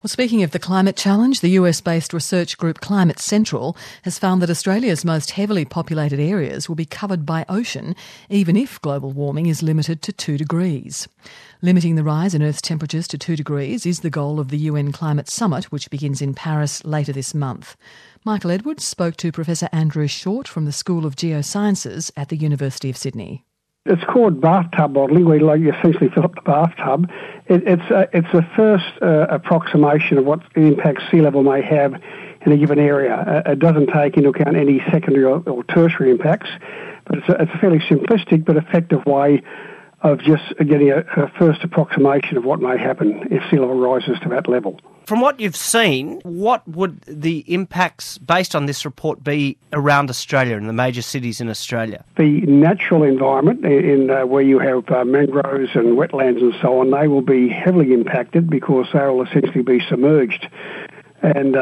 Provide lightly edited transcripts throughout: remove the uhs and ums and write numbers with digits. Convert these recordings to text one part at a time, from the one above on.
Well, speaking of the climate challenge, the US-based research group Climate Central has found that Australia's most heavily populated areas will be covered by ocean, even if global warming is limited to 2 degrees. Limiting the rise in Earth's temperatures to 2 degrees is the goal of the UN Climate Summit, which begins in Paris later this month. Michael Edwards spoke to Professor Andrew Short from the School of Geosciences at the University of Sydney. It's called bathtub modelling, where you essentially fill up the bathtub. It's the first approximation of what impact sea level may have in a given area. It doesn't take into account any secondary or tertiary impacts, but it's a fairly simplistic but effective way of just getting a first approximation of what may happen if sea level rises to that level. From what you've seen, what would the impacts based on this report be around Australia and the major cities in Australia? The natural environment in where you have mangroves and wetlands and so on, they will be heavily impacted because they will essentially be submerged. And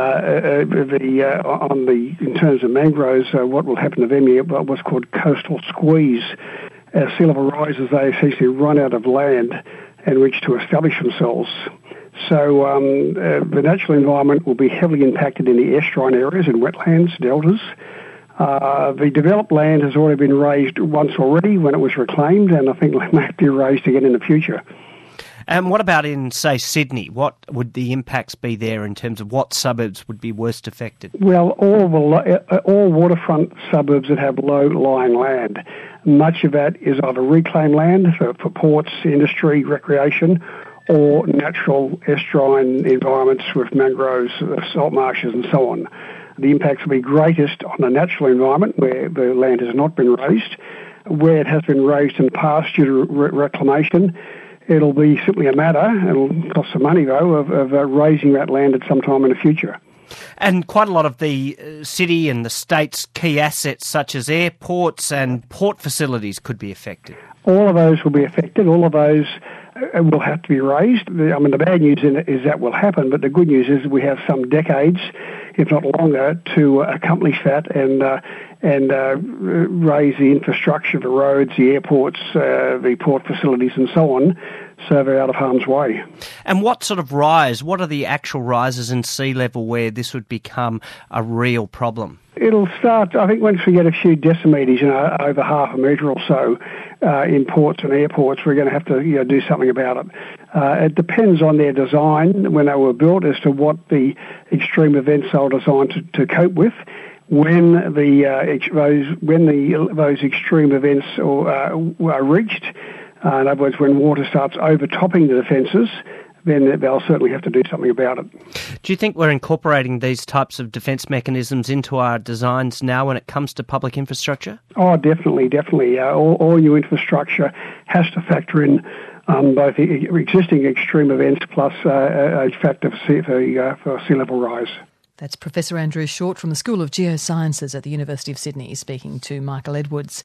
in terms of mangroves, what will happen to them is what's called coastal squeeze. As sea level rises, they essentially run out of land and reach to establish themselves. So the natural environment will be heavily impacted in the estuarine areas and wetlands, deltas. The developed land has already been raised once already when it was reclaimed, and I think it may be raised again in the future. And what about in, say, Sydney? What would the impacts be there in terms of what suburbs would be worst affected? Well, all waterfront suburbs that have low-lying land. Much of that is either reclaimed land for ports, industry, recreation, or natural estuarine environments with mangroves, salt marshes and so on. The impacts will be greatest on the natural environment where the land has not been raised. Where it has been raised in the past due to reclamation, it'll be simply a matter, it'll cost some money though, of raising that land at some time in the future. And quite a lot of the city and the state's key assets such as airports and port facilities could be affected. All of those will be affected. All of those will have to be raised. The bad news in it is that will happen, but the good news is we have some decades, if not longer, to accomplish that and raise the infrastructure, the roads, the airports, the port facilities and so on, so they're out of harm's way. And what sort of rise, what are the actual rises in sea level where this would become a real problem? It'll start, I think, once we get a few decimetres, over half a metre or so, in ports and airports, we're going to have to do something about it. It depends on their design when they were built as to what the extreme events they were designed to cope with. When those extreme events are reached, in other words, when water starts overtopping the defences, then they'll certainly have to do something about it. Do you think we're incorporating these types of defence mechanisms into our designs now when it comes to public infrastructure? Oh, definitely. All new infrastructure has to factor in both existing extreme events plus a factor for sea level rise. That's Professor Andrew Short from the School of Geosciences at the University of Sydney speaking to Michael Edwards.